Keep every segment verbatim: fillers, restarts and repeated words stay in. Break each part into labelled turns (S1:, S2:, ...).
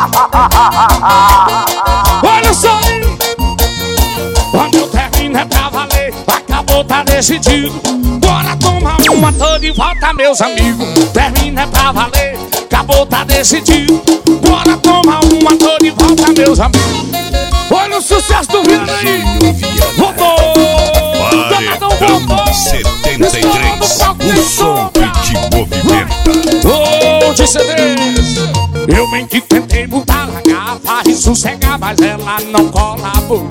S1: Olha só aí. Quando eu termino é pra valer. Acabou, tá decidido. Bora tomar uma, tô de volta, meus amigos. Termina é pra valer. Acabou, tá decidido. Bora tomar uma, tô de volta, meus amigos. Olha o sucesso do Viana aí. Voltou.
S2: Paredão setenta e três. O som que te movimenta.
S1: Ô, de C Ds. Eu bem que tentei botar na garrafa e sossegar, mas ela não colaborou.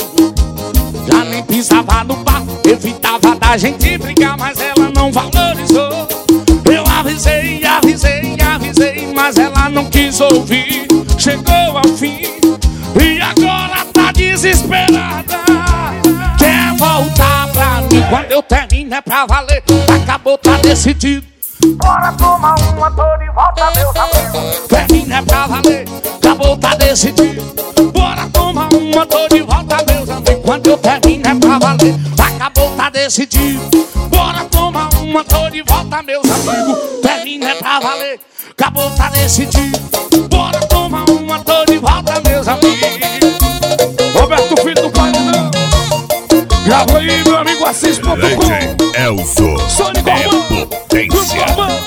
S1: Já nem pisava no bar, evitava da gente brigar, mas ela não valorizou. Eu avisei, avisei, avisei, mas ela não quis ouvir. Chegou ao fim e agora tá desesperada. Quer voltar pra mim? Quando eu termino é pra valer. Acabou, tá decidido. Bora tomar uma, tô de volta, meus amigos. Termina é pra valer. Acabou, tá decidido. Bora tomar uma, tô de volta, meus amigos. Quando eu termino é pra valer. Acabou, tá decidido. Bora tomar uma, tô de volta, meus amigos. Termina é pra valer. Acabou, tá decidido. Bora tomar uma, tô de volta, meus amigos. Roberto Filho do Paredão. Grava aí, meu amigo Assis ponto com.
S2: Elzo
S1: Sônico
S2: é potência.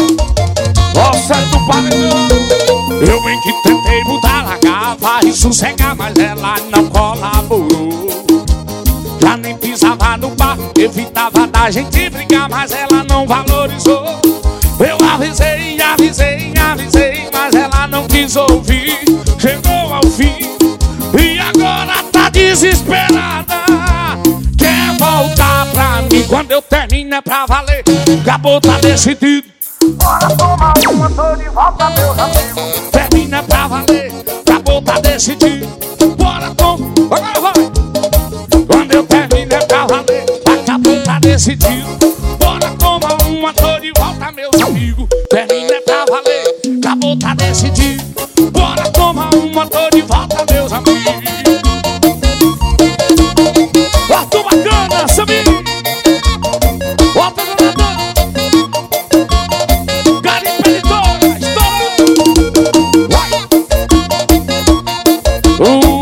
S1: Ó, sai do paredão. Eu bem que tentei mudar a garrafa e sossegar, mas ela não colaborou. Já nem pisava no bar, evitava da gente brigar, mas ela não valorizou. Eu avisei, avisei, avisei, mas ela não quis ouvir. Chegou ao fim e agora tá desesperada. Quer voltar pra mim? Quando eu termino é pra valer. Acabou, tá decidido. Bora tomar uma, tô de volta, meus amigos. Termina é pra valer. Acabou, tá decidido. Bora tomar. Agora vai. Quando eu termino é pra valer. Acabou, tá decidido. Bora tomar uma, tô de volta, meus amigos. Termina é pra valer. Acabou, tá decidido. Bora tomar uma, tô de volta, meus amigos. Arthur Bacana, Samir. Volta, ganador. Garimpa Editora, estoura. Vai. Uh.